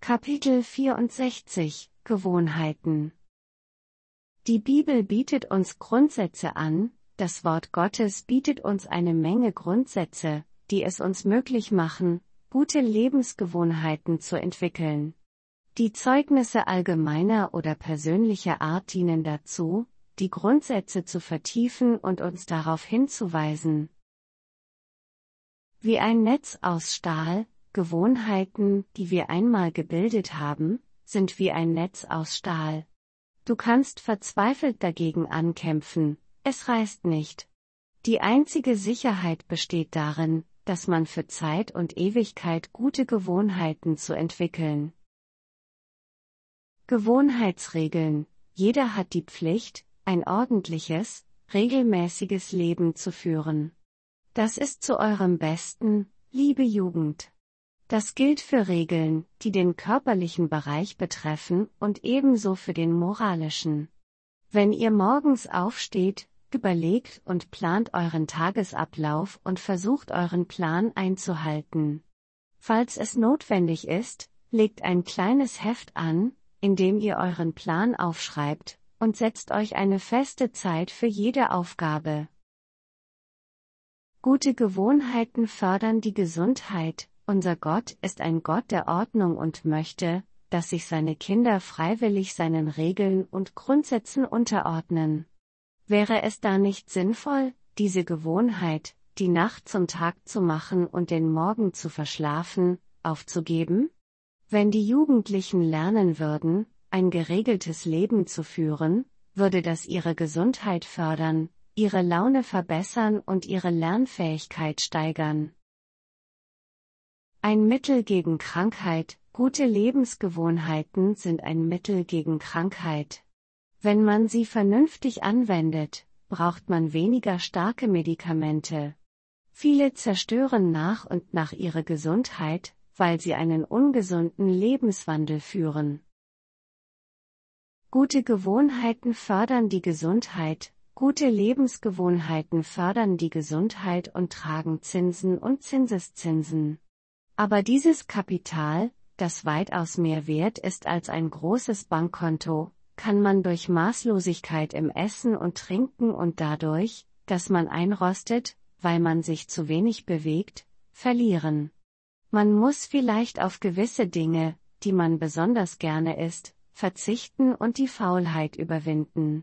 Kapitel 64 Gewohnheiten. Die Bibel bietet uns Grundsätze an, das Wort Gottes bietet uns eine Menge Grundsätze, die es uns möglich machen, gute Lebensgewohnheiten zu entwickeln. Die Zeugnisse allgemeiner oder persönlicher Art dienen dazu, die Grundsätze zu vertiefen und uns darauf hinzuweisen. Wie ein Netz aus Stahl, Gewohnheiten, die wir einmal gebildet haben, sind wie ein Netz aus Stahl. Du kannst verzweifelt dagegen ankämpfen, es reißt nicht. Die einzige Sicherheit besteht darin, dass man für Zeit und Ewigkeit gute Gewohnheiten zu entwickeln. Gewohnheitsregeln. Jeder hat die Pflicht, ein ordentliches, regelmäßiges Leben zu führen. Das ist zu eurem Besten, liebe Jugend. Das gilt für Regeln, die den körperlichen Bereich betreffen und ebenso für den moralischen. Wenn ihr morgens aufsteht, überlegt und plant euren Tagesablauf und versucht euren Plan einzuhalten. Falls es notwendig ist, legt ein kleines Heft an, in dem ihr euren Plan aufschreibt, und setzt euch eine feste Zeit für jede Aufgabe. Gute Gewohnheiten fördern die Gesundheit. Unser Gott ist ein Gott der Ordnung und möchte, dass sich seine Kinder freiwillig seinen Regeln und Grundsätzen unterordnen. Wäre es da nicht sinnvoll, diese Gewohnheit, die Nacht zum Tag zu machen und den Morgen zu verschlafen, aufzugeben? Wenn die Jugendlichen lernen würden, ein geregeltes Leben zu führen, würde das ihre Gesundheit fördern, ihre Laune verbessern und ihre Lernfähigkeit steigern. Ein Mittel gegen Krankheit. Gute Lebensgewohnheiten sind ein Mittel gegen Krankheit. Wenn man sie vernünftig anwendet, braucht man weniger starke Medikamente. Viele zerstören nach und nach ihre Gesundheit, weil sie einen ungesunden Lebenswandel führen. Gute Gewohnheiten fördern die Gesundheit. Gute Lebensgewohnheiten fördern die Gesundheit und tragen Zinsen und Zinseszinsen. Aber dieses Kapital, das weitaus mehr wert ist als ein großes Bankkonto, kann man durch Maßlosigkeit im Essen und Trinken und dadurch, dass man einrostet, weil man sich zu wenig bewegt, verlieren. Man muss vielleicht auf gewisse Dinge, die man besonders gerne isst, verzichten und die Faulheit überwinden.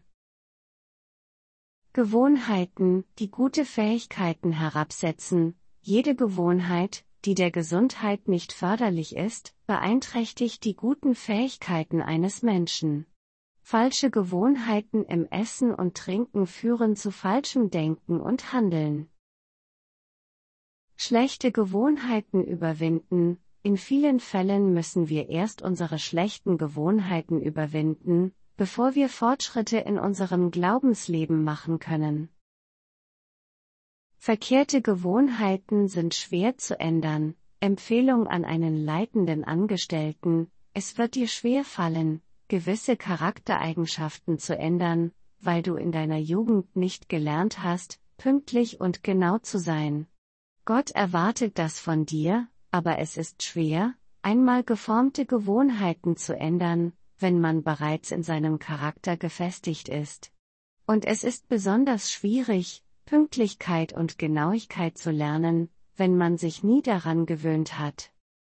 Gewohnheiten, die gute Fähigkeiten herabsetzen. Jede Gewohnheit, die der Gesundheit nicht förderlich ist, beeinträchtigt die guten Fähigkeiten eines Menschen. Falsche Gewohnheiten im Essen und Trinken führen zu falschem Denken und Handeln. Schlechte Gewohnheiten überwinden. In vielen Fällen müssen wir erst unsere schlechten Gewohnheiten überwinden, bevor wir Fortschritte in unserem Glaubensleben machen können. Verkehrte Gewohnheiten sind schwer zu ändern. Empfehlung an einen leitenden Angestellten: Es wird dir schwer fallen, gewisse Charaktereigenschaften zu ändern, weil du in deiner Jugend nicht gelernt hast, pünktlich und genau zu sein. Gott erwartet das von dir, aber es ist schwer, einmal geformte Gewohnheiten zu ändern, wenn man bereits in seinem Charakter gefestigt ist. Und es ist besonders schwierig, Pünktlichkeit und Genauigkeit zu lernen, wenn man sich nie daran gewöhnt hat.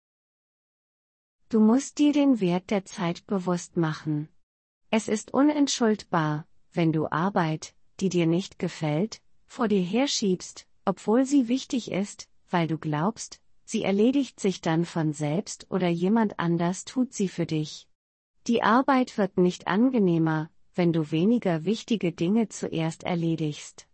Du musst dir den Wert der Zeit bewusst machen. Es ist unentschuldbar, wenn du Arbeit, die dir nicht gefällt, vor dir herschiebst, obwohl sie wichtig ist, weil du glaubst, sie erledigt sich dann von selbst oder jemand anders tut sie für dich. Die Arbeit wird nicht angenehmer, wenn du weniger wichtige Dinge zuerst erledigst.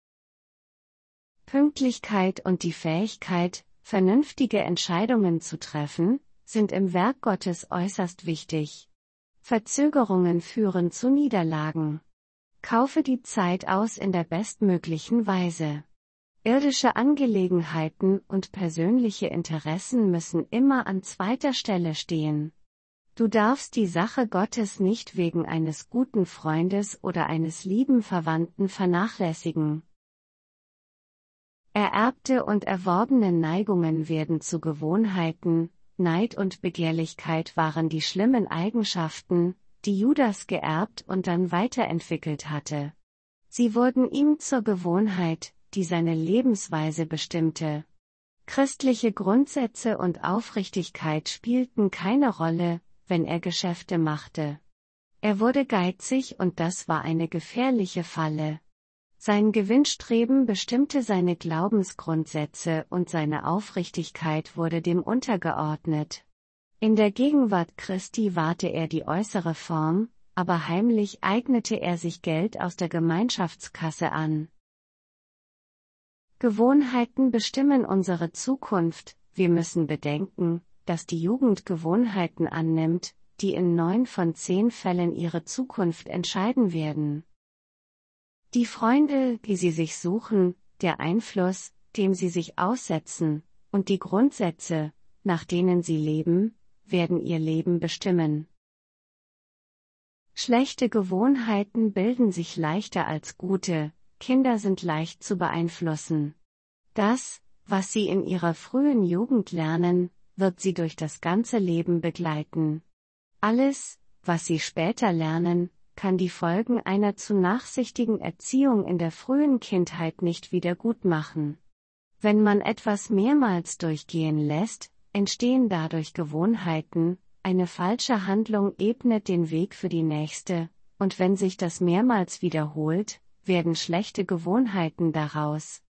Pünktlichkeit und die Fähigkeit, vernünftige Entscheidungen zu treffen, sind im Werk Gottes äußerst wichtig. Verzögerungen führen zu Niederlagen. Kaufe die Zeit aus in der bestmöglichen Weise. Irdische Angelegenheiten und persönliche Interessen müssen immer an zweiter Stelle stehen. Du darfst die Sache Gottes nicht wegen eines guten Freundes oder eines lieben Verwandten vernachlässigen. Ererbte und erworbene Neigungen werden zu Gewohnheiten, Neid und Begehrlichkeit waren die schlimmen Eigenschaften, die Judas geerbt und dann weiterentwickelt hatte. Sie wurden ihm zur Gewohnheit, die seine Lebensweise bestimmte. Christliche Grundsätze und Aufrichtigkeit spielten keine Rolle, wenn er Geschäfte machte. Er wurde geizig und das war eine gefährliche Falle. Sein Gewinnstreben bestimmte seine Glaubensgrundsätze und seine Aufrichtigkeit wurde dem untergeordnet. In der Gegenwart Christi wahrte er die äußere Form, aber heimlich eignete er sich Geld aus der Gemeinschaftskasse an. Gewohnheiten bestimmen unsere Zukunft. Wir müssen bedenken, dass die Jugend Gewohnheiten annimmt, die in 9 von 10 Fällen ihre Zukunft entscheiden werden. Die Freunde, die sie sich suchen, der Einfluss, dem sie sich aussetzen, und die Grundsätze, nach denen sie leben, werden ihr Leben bestimmen. Schlechte Gewohnheiten bilden sich leichter als gute, Kinder sind leicht zu beeinflussen. Das, was sie in ihrer frühen Jugend lernen, wird sie durch das ganze Leben begleiten. Alles, was sie später lernen, kann die Folgen einer zu nachsichtigen Erziehung in der frühen Kindheit nicht wiedergutmachen. Wenn man etwas mehrmals durchgehen lässt, entstehen dadurch Gewohnheiten, eine falsche Handlung ebnet den Weg für die nächste, und wenn sich das mehrmals wiederholt, werden schlechte Gewohnheiten daraus.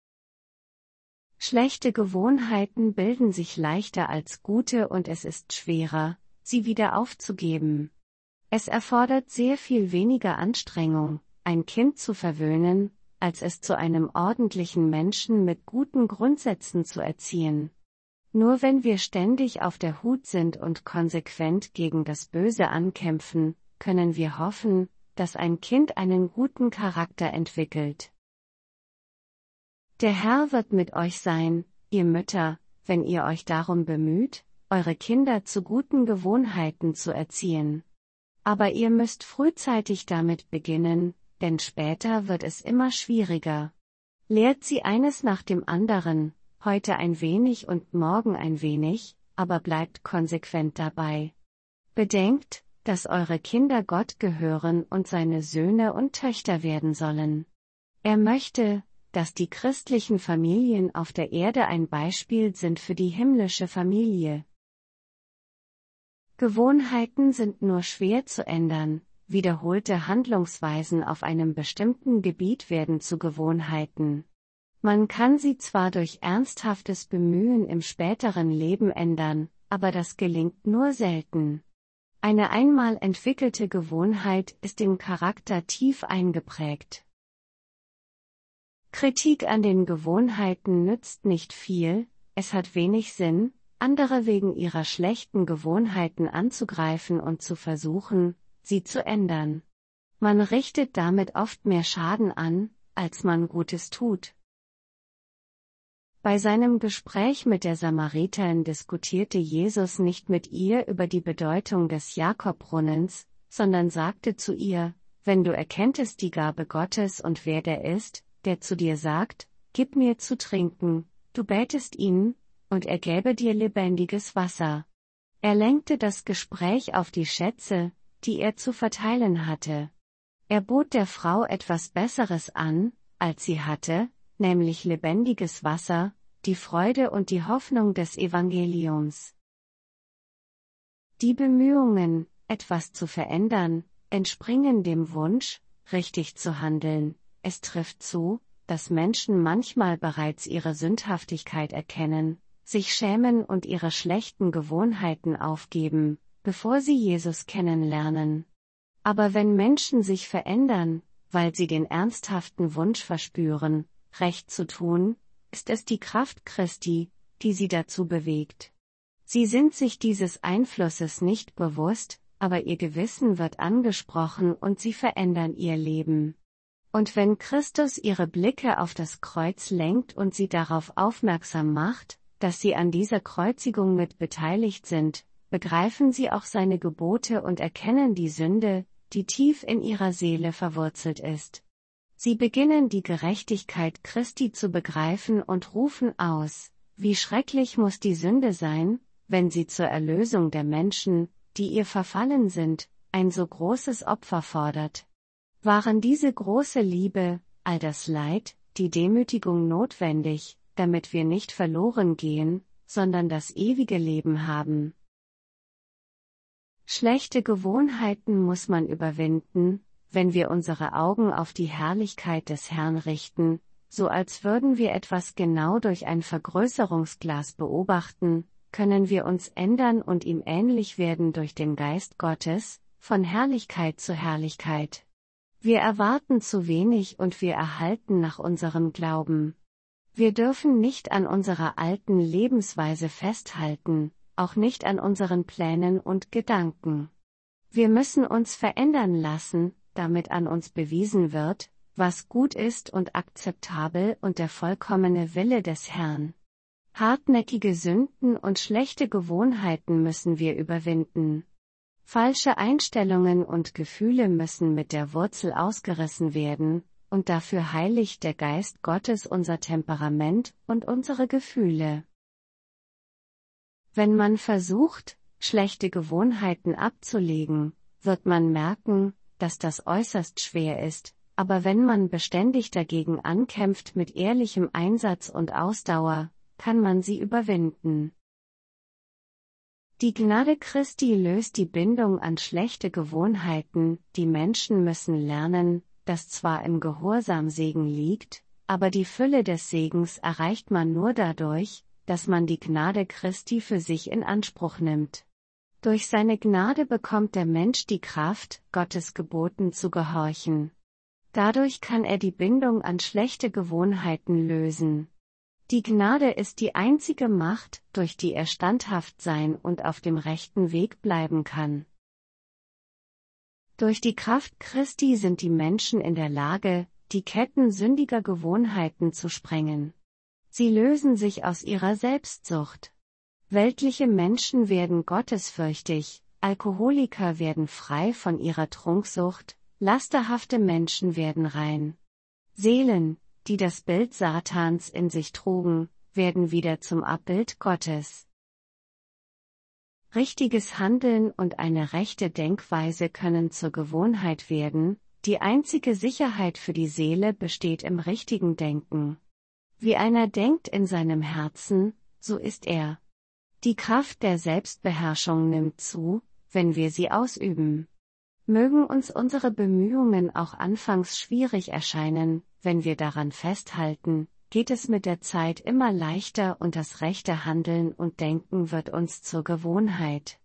Schlechte Gewohnheiten bilden sich leichter als gute und es ist schwerer, sie wieder aufzugeben. Es erfordert sehr viel weniger Anstrengung, ein Kind zu verwöhnen, als es zu einem ordentlichen Menschen mit guten Grundsätzen zu erziehen. Nur wenn wir ständig auf der Hut sind und konsequent gegen das Böse ankämpfen, können wir hoffen, dass ein Kind einen guten Charakter entwickelt. Der Herr wird mit euch sein, ihr Mütter, wenn ihr euch darum bemüht, eure Kinder zu guten Gewohnheiten zu erziehen. Aber ihr müsst frühzeitig damit beginnen, denn später wird es immer schwieriger. Lehrt sie eines nach dem anderen, heute ein wenig und morgen ein wenig, aber bleibt konsequent dabei. Bedenkt, dass eure Kinder Gott gehören und seine Söhne und Töchter werden sollen. Er möchte, dass die christlichen Familien auf der Erde ein Beispiel sind für die himmlische Familie. Gewohnheiten sind nur schwer zu ändern, wiederholte Handlungsweisen auf einem bestimmten Gebiet werden zu Gewohnheiten. Man kann sie zwar durch ernsthaftes Bemühen im späteren Leben ändern, aber das gelingt nur selten. Eine einmal entwickelte Gewohnheit ist im Charakter tief eingeprägt. Kritik an den Gewohnheiten nützt nicht viel, es hat wenig Sinn, andere wegen ihrer schlechten Gewohnheiten anzugreifen und zu versuchen, sie zu ändern. Man richtet damit oft mehr Schaden an, als man Gutes tut. Bei seinem Gespräch mit der Samariterin diskutierte Jesus nicht mit ihr über die Bedeutung des Jakobbrunnens, sondern sagte zu ihr, wenn du erkenntest die Gabe Gottes und wer der ist, der zu dir sagt, gib mir zu trinken, du bätest ihn, und er gäbe dir lebendiges Wasser. Er lenkte das Gespräch auf die Schätze, die er zu verteilen hatte. Er bot der Frau etwas Besseres an, als sie hatte, nämlich lebendiges Wasser, die Freude und die Hoffnung des Evangeliums. Die Bemühungen, etwas zu verändern, entspringen dem Wunsch, richtig zu handeln. Es trifft zu, dass Menschen manchmal bereits ihre Sündhaftigkeit erkennen, sich schämen und ihre schlechten Gewohnheiten aufgeben, bevor sie Jesus kennenlernen. Aber wenn Menschen sich verändern, weil sie den ernsthaften Wunsch verspüren, Recht zu tun, ist es die Kraft Christi, die sie dazu bewegt. Sie sind sich dieses Einflusses nicht bewusst, aber ihr Gewissen wird angesprochen und sie verändern ihr Leben. Und wenn Christus ihre Blicke auf das Kreuz lenkt und sie darauf aufmerksam macht, dass sie an dieser Kreuzigung mit beteiligt sind, begreifen sie auch seine Gebote und erkennen die Sünde, die tief in ihrer Seele verwurzelt ist. Sie beginnen die Gerechtigkeit Christi zu begreifen und rufen aus, wie schrecklich muss die Sünde sein, wenn sie zur Erlösung der Menschen, die ihr verfallen sind, ein so großes Opfer fordert. Waren diese große Liebe, all das Leid, die Demütigung notwendig, damit wir nicht verloren gehen, sondern das ewige Leben haben? Schlechte Gewohnheiten muss man überwinden, wenn wir unsere Augen auf die Herrlichkeit des Herrn richten, so als würden wir etwas genau durch ein Vergrößerungsglas beobachten, können wir uns ändern und ihm ähnlich werden durch den Geist Gottes, von Herrlichkeit zu Herrlichkeit. Wir erwarten zu wenig und wir erhalten nach unserem Glauben. Wir dürfen nicht an unserer alten Lebensweise festhalten, auch nicht an unseren Plänen und Gedanken. Wir müssen uns verändern lassen, damit an uns bewiesen wird, was gut ist und akzeptabel und der vollkommene Wille des Herrn. Hartnäckige Sünden und schlechte Gewohnheiten müssen wir überwinden. Falsche Einstellungen und Gefühle müssen mit der Wurzel ausgerissen werden, und dafür heiligt der Geist Gottes unser Temperament und unsere Gefühle. Wenn man versucht, schlechte Gewohnheiten abzulegen, wird man merken, dass das äußerst schwer ist, aber wenn man beständig dagegen ankämpft mit ehrlichem Einsatz und Ausdauer, kann man sie überwinden. Die Gnade Christi löst die Bindung an schlechte Gewohnheiten, die Menschen müssen lernen, dass zwar im Gehorsam Segen liegt, aber die Fülle des Segens erreicht man nur dadurch, dass man die Gnade Christi für sich in Anspruch nimmt. Durch seine Gnade bekommt der Mensch die Kraft, Gottes Geboten zu gehorchen. Dadurch kann er die Bindung an schlechte Gewohnheiten lösen. Die Gnade ist die einzige Macht, durch die er standhaft sein und auf dem rechten Weg bleiben kann. Durch die Kraft Christi sind die Menschen in der Lage, die Ketten sündiger Gewohnheiten zu sprengen. Sie lösen sich aus ihrer Selbstsucht. Weltliche Menschen werden gottesfürchtig, Alkoholiker werden frei von ihrer Trunksucht, lasterhafte Menschen werden rein. Seelen, die das Bild Satans in sich trugen, werden wieder zum Abbild Gottes. Richtiges Handeln und eine rechte Denkweise können zur Gewohnheit werden, die einzige Sicherheit für die Seele besteht im richtigen Denken. Wie einer denkt in seinem Herzen, so ist er. Die Kraft der Selbstbeherrschung nimmt zu, wenn wir sie ausüben. Mögen uns unsere Bemühungen auch anfangs schwierig erscheinen, wenn wir daran festhalten, geht es mit der Zeit immer leichter und das rechte Handeln und Denken wird uns zur Gewohnheit.